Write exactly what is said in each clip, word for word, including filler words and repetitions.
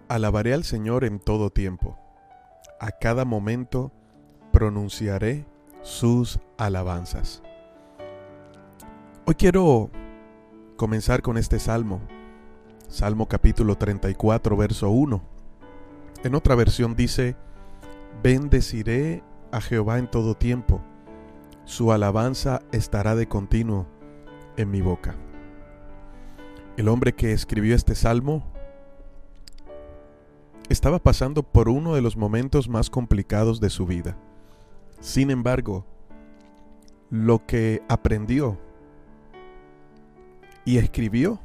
Alabaré al Señor en todo tiempo. A cada momento pronunciaré sus alabanzas. Hoy quiero comenzar con este salmo. Salmo capítulo treinta y cuatro, verso uno. En otra versión dice: bendeciré a Jehová en todo tiempo. Su alabanza estará de continuo en mi boca. El hombre que escribió este salmo estaba pasando por uno de los momentos más complicados de su vida. Sin embargo, lo que aprendió y escribió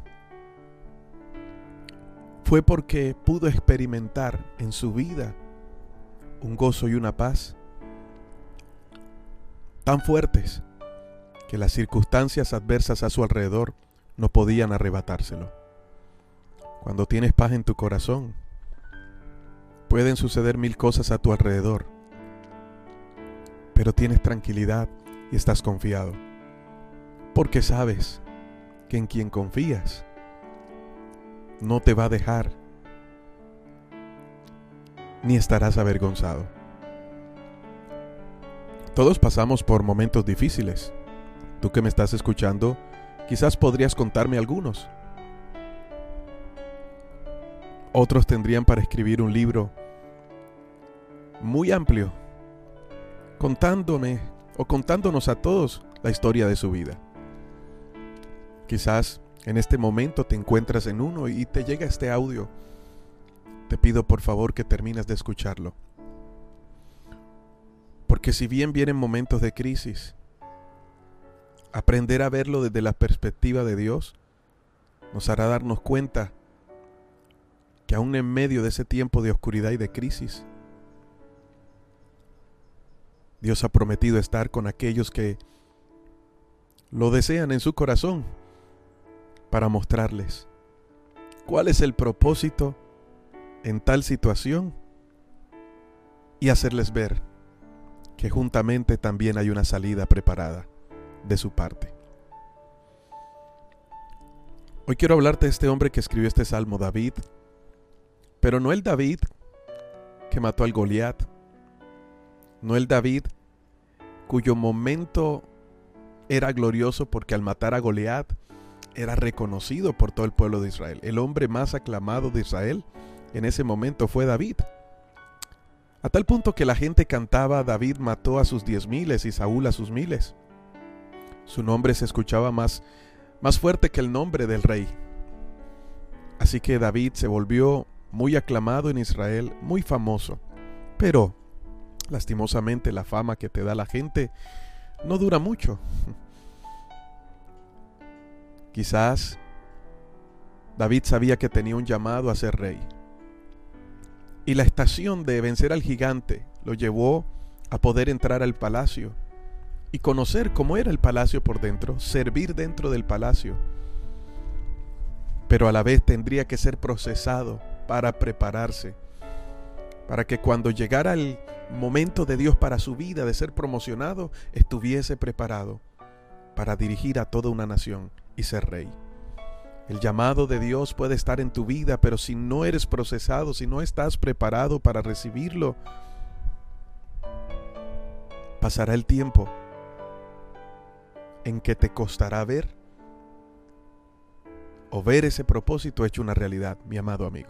fue porque pudo experimentar en su vida un gozo y una paz tan fuertes que las circunstancias adversas a su alrededor no podían arrebatárselo. Cuando tienes paz en tu corazón, pueden suceder mil cosas a tu alrededor, pero tienes tranquilidad y estás confiado, porque sabes que en quien confías no te va a dejar, ni estarás avergonzado. Todos pasamos por momentos difíciles. Tú que me estás escuchando, quizás podrías contarme algunos. Otros tendrían para escribir un libro muy amplio, contándome o contándonos a todos la historia de su vida. Quizás en este momento te encuentras en uno y te llega este audio. Te pido por favor que termines de escucharlo. Porque si bien vienen momentos de crisis, aprender a verlo desde la perspectiva de Dios nos hará darnos cuenta que aún en medio de ese tiempo de oscuridad y de crisis, Dios ha prometido estar con aquellos que lo desean en su corazón, para mostrarles cuál es el propósito en tal situación y hacerles ver que juntamente también hay una salida preparada de su parte. Hoy quiero hablarte de este hombre que escribió este salmo, David, pero no el David que mató al Goliat, no el David cuyo momento era glorioso porque al matar a Goliat era reconocido por todo el pueblo de Israel. El hombre más aclamado de Israel en ese momento fue David, a tal punto que la gente cantaba: David mató a sus diez miles y Saúl a sus miles. Su nombre se escuchaba más, más fuerte que el nombre del rey. Así que David se volvió muy aclamado en Israel, muy famoso. Pero, lastimosamente, la fama que te da la gente no dura mucho. Quizás David sabía que tenía un llamado a ser rey. Y la estación de vencer al gigante lo llevó a poder entrar al palacio y conocer cómo era el palacio por dentro, servir dentro del palacio. Pero a la vez tendría que ser procesado para prepararse, para que cuando llegara el momento de Dios para su vida de ser promocionado, estuviese preparado para dirigir a toda una nación y ser rey. El llamado de Dios puede estar en tu vida, pero si no eres procesado, si no estás preparado para recibirlo, pasará el tiempo en que te costará ver o ver ese propósito hecho una realidad, mi amado amigo.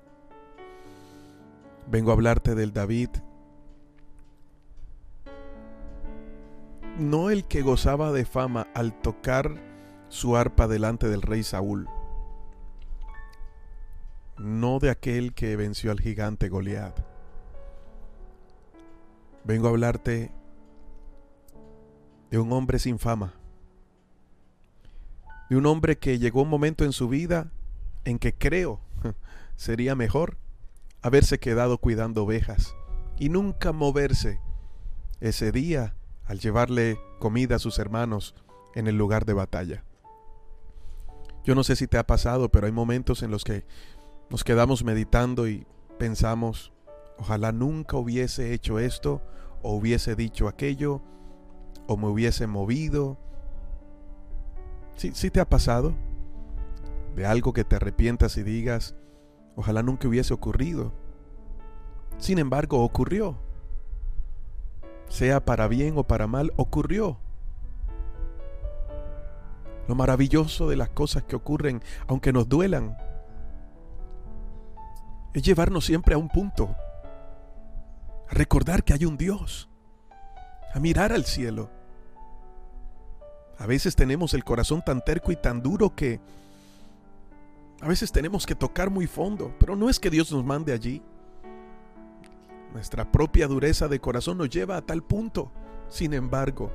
Vengo a hablarte del David, no el que gozaba de fama al tocar su arpa delante del rey Saúl, no de aquel que venció al gigante Goliat. Vengo a hablarte de un hombre sin fama, de un hombre que llegó un momento en su vida en que creo sería mejor haberse quedado cuidando ovejas y nunca moverse ese día al llevarle comida a sus hermanos en el lugar de batalla. Yo no sé si te ha pasado, pero hay momentos en los que nos quedamos meditando y pensamos: ojalá nunca hubiese hecho esto, o hubiese dicho aquello, o me hubiese movido. ¿Sí, sí te ha pasado? De algo que te arrepientas y digas: Ojalá nunca hubiese ocurrido. Sin embargo, ocurrió. Sea para bien o para mal, ocurrió. Lo maravilloso de las cosas que ocurren, aunque nos duelan, es llevarnos siempre a un punto, a recordar que hay un Dios, a mirar al cielo. A veces tenemos el corazón tan terco y tan duro que a veces tenemos que tocar muy fondo, pero no es que Dios nos mande allí. Nuestra propia dureza de corazón nos lleva a tal punto. Sin embargo,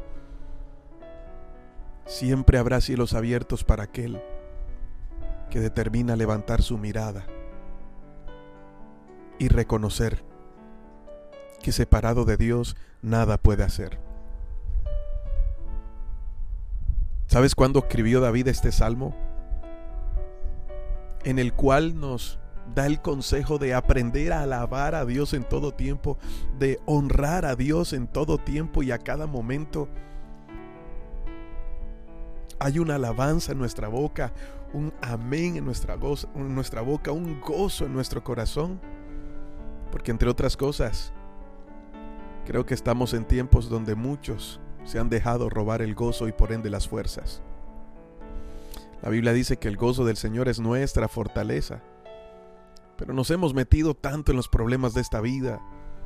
siempre habrá cielos abiertos para aquel que determina levantar su mirada y reconocer que separado de Dios nada puede hacer. ¿Sabes cuándo escribió David este salmo? En el cual nos da el consejo de aprender a alabar a Dios en todo tiempo, de honrar a Dios en todo tiempo y a cada momento. Hay una alabanza en nuestra boca, un amén en nuestra, gozo, en nuestra boca, un gozo en nuestro corazón. Porque entre otras cosas, creo que estamos en tiempos donde muchos se han dejado robar el gozo y por ende las fuerzas. La Biblia dice que el gozo del Señor es nuestra fortaleza. Pero nos hemos metido tanto en los problemas de esta vida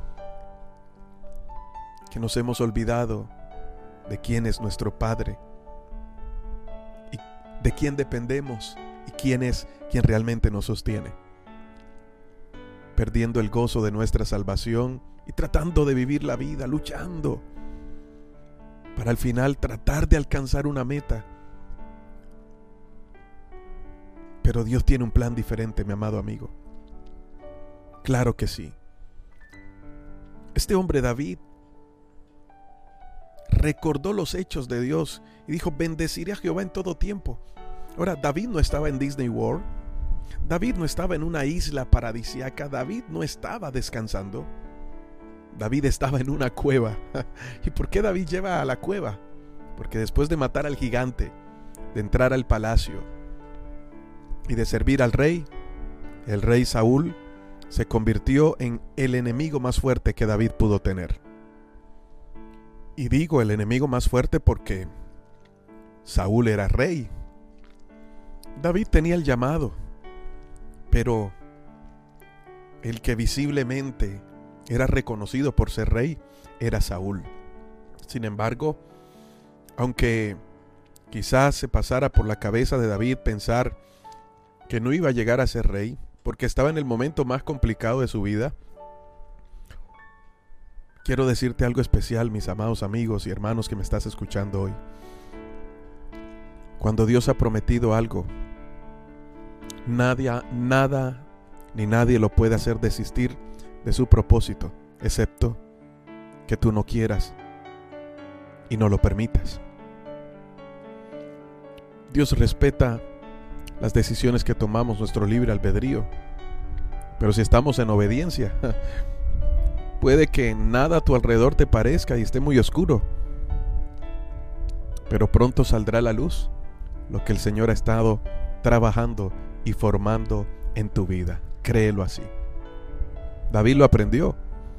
que nos hemos olvidado de quién es nuestro Padre y de quién dependemos y quién es quien realmente nos sostiene. Perdiendo el gozo de nuestra salvación y tratando de vivir la vida, luchando para al final tratar de alcanzar una meta. Pero Dios tiene un plan diferente, mi amado amigo. Claro que sí. Este hombre David recordó los hechos de Dios y dijo: bendeciré a Jehová en todo tiempo. Ahora, David no estaba en Disney World. David no estaba en una isla paradisíaca. David no estaba descansando. David estaba en una cueva. ¿Y por qué David lleva a la cueva? Porque después de matar al gigante, de entrar al palacio y de servir al rey, el rey Saúl se convirtió en el enemigo más fuerte que David pudo tener. Y digo el enemigo más fuerte porque Saúl era rey. David tenía el llamado, pero el que visiblemente era reconocido por ser rey era Saúl. Sin embargo, aunque quizás se pasara por la cabeza de David pensar que no iba a llegar a ser rey, porque estaba en el momento más complicado de su vida, quiero decirte algo especial, mis amados amigos y hermanos que me estás escuchando hoy. Cuando Dios ha prometido algo, nadie, nada ni nadie lo puede hacer desistir de su propósito, excepto que tú no quieras y no lo permitas. Dios respeta las decisiones que tomamos, nuestro libre albedrío. Pero si estamos en obediencia, puede que nada a tu alrededor te parezca y esté muy oscuro, pero pronto saldrá a la luz lo que el Señor ha estado trabajando y formando en tu vida. Créelo así. David lo aprendió.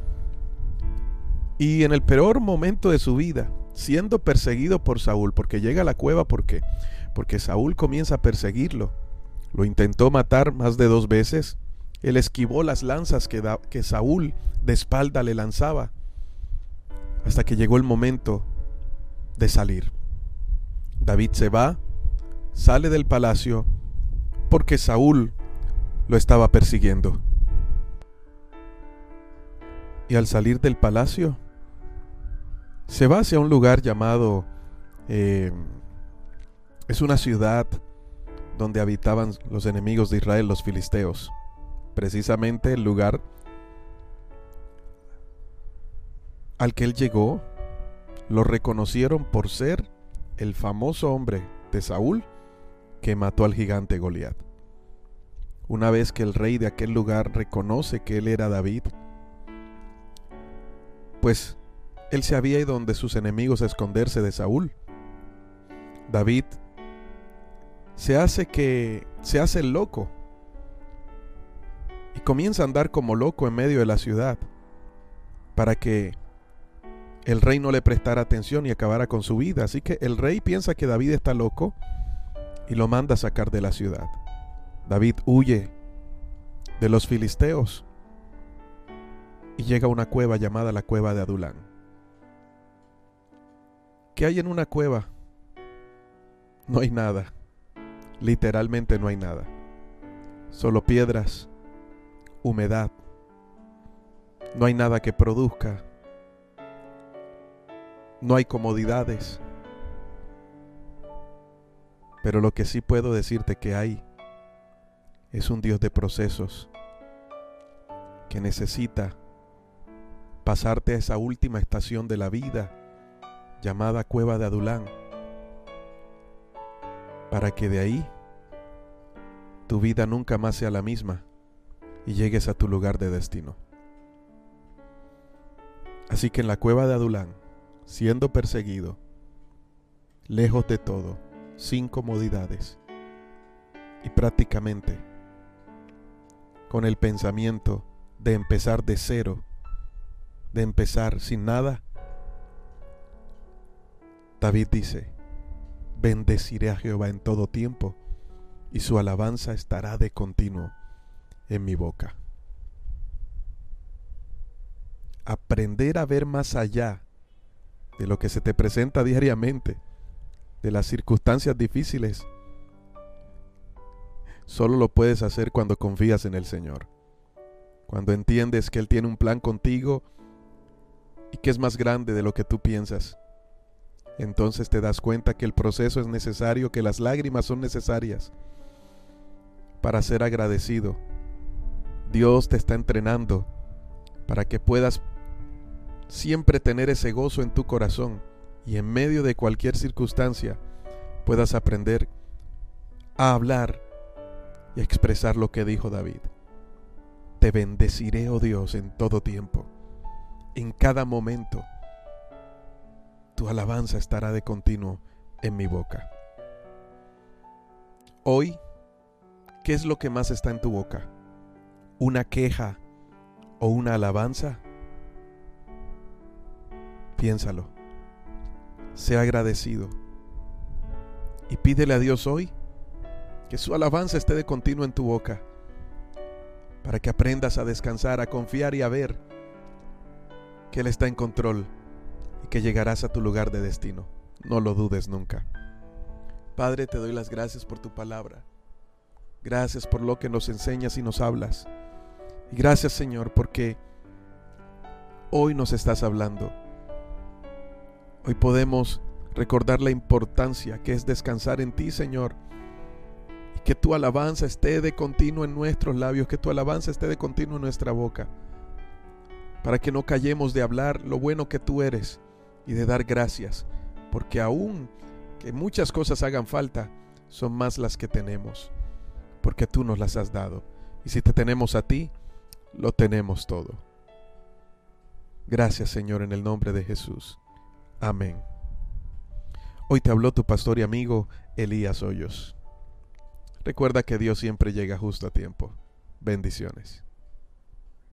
Y en el peor momento de su vida, siendo perseguido por Saúl, porque llega a la cueva, ¿por qué? Porque Saúl comienza a perseguirlo. Lo intentó matar más de dos veces. Él esquivó las lanzas que, da, que Saúl de espalda le lanzaba, hasta que llegó el momento de salir. David se va, sale del palacio, porque Saúl lo estaba persiguiendo. Y al salir del palacio, se va hacia un lugar llamado, eh, es una ciudad donde habitaban los enemigos de Israel, los filisteos. Precisamente el lugar al que él llegó, lo reconocieron por ser el famoso hombre de Saúl que mató al gigante Goliat. Una vez que el rey de aquel lugar reconoce que él era David, pues él se había ido donde sus enemigos a esconderse de Saúl. David se hace que se hace el loco y comienza a andar como loco en medio de la ciudad para que el rey no le prestara atención y acabara con su vida. Así que el rey piensa que David está loco y lo manda a sacar de la ciudad. David huye de los filisteos y llega a una cueva llamada la cueva de Adulán. ¿Qué hay en una cueva? No hay nada. Literalmente no hay nada. Solo piedras, humedad. No hay nada que produzca. No hay comodidades. Pero lo que sí puedo decirte que hay es un Dios de procesos que necesita pasarte a esa última estación de la vida llamada cueva de Adulán, para que de ahí tu vida nunca más sea la misma y llegues a tu lugar de destino. Así que en la cueva de Adulán, siendo perseguido, lejos de todo, sin comodidades y prácticamente con el pensamiento de empezar de cero, de empezar sin nada, David dice: bendeciré a Jehová en todo tiempo y su alabanza estará de continuo en mi boca. Aprender a ver más allá de lo que se te presenta diariamente, de las circunstancias difíciles, solo lo puedes hacer cuando confías en el Señor, cuando entiendes que Él tiene un plan contigo y que es más grande de lo que tú piensas. Entonces te das cuenta que el proceso es necesario, que las lágrimas son necesarias para ser agradecido. Dios te está entrenando para que puedas siempre tener ese gozo en tu corazón y en medio de cualquier circunstancia puedas aprender a hablar y a expresar lo que dijo David: te bendeciré, oh Dios, en todo tiempo, en cada momento. Tu alabanza estará de continuo en mi boca. Hoy, ¿qué es lo que más está en tu boca? ¿Una queja o una alabanza? Piénsalo. Sea agradecido y pídele a Dios hoy que su alabanza esté de continuo en tu boca, para que aprendas a descansar, a confiar y a ver que Él está en control y que llegarás a tu lugar de destino. No lo dudes nunca. Padre, te doy las gracias por tu palabra. Gracias por lo que nos enseñas y nos hablas. Y gracias, Señor, porque hoy nos estás hablando. Hoy podemos recordar la importancia que es descansar en ti, Señor, y que tu alabanza esté de continuo en nuestros labios, que tu alabanza esté de continuo en nuestra boca, para que no callemos de hablar lo bueno que tú eres y de dar gracias, porque aún que muchas cosas hagan falta, son más las que tenemos, porque tú nos las has dado. Y si te tenemos a ti, lo tenemos todo. Gracias, Señor, en el nombre de Jesús. Amén. Hoy te habló tu pastor y amigo Elías Hoyos. Recuerda que Dios siempre llega justo a tiempo. Bendiciones.